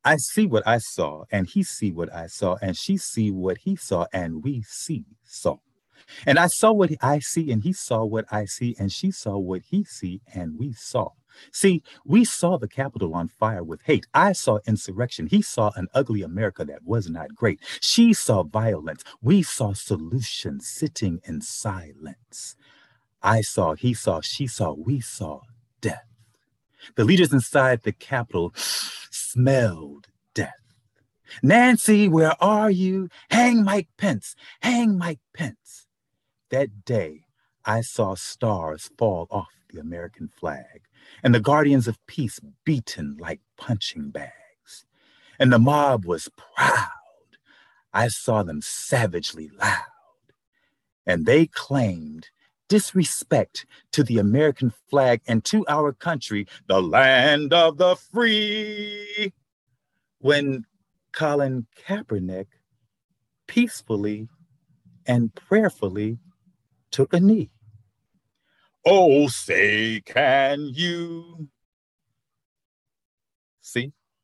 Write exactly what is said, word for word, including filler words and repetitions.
I see what I saw, and he see what I saw, and she see what he saw, and we see saw. And I saw what I see, and he saw what I see, and she saw what he see, and we saw. See, we saw the Capitol on fire with hate. I saw insurrection. He saw an ugly America that was not great. She saw violence. We saw solutions sitting in silence. I saw, he saw, she saw, we saw death. The leaders inside the Capitol smelled death. Nancy, where are you? Hang Mike Pence. Hang Mike Pence. That day, I saw stars fall off the American flag and the guardians of peace beaten like punching bags. And the mob was proud. I saw them savagely loud. And they claimed disrespect to the American flag and to our country, the land of the free. When Colin Kaepernick peacefully and prayerfully took a knee. Oh, say, can you see?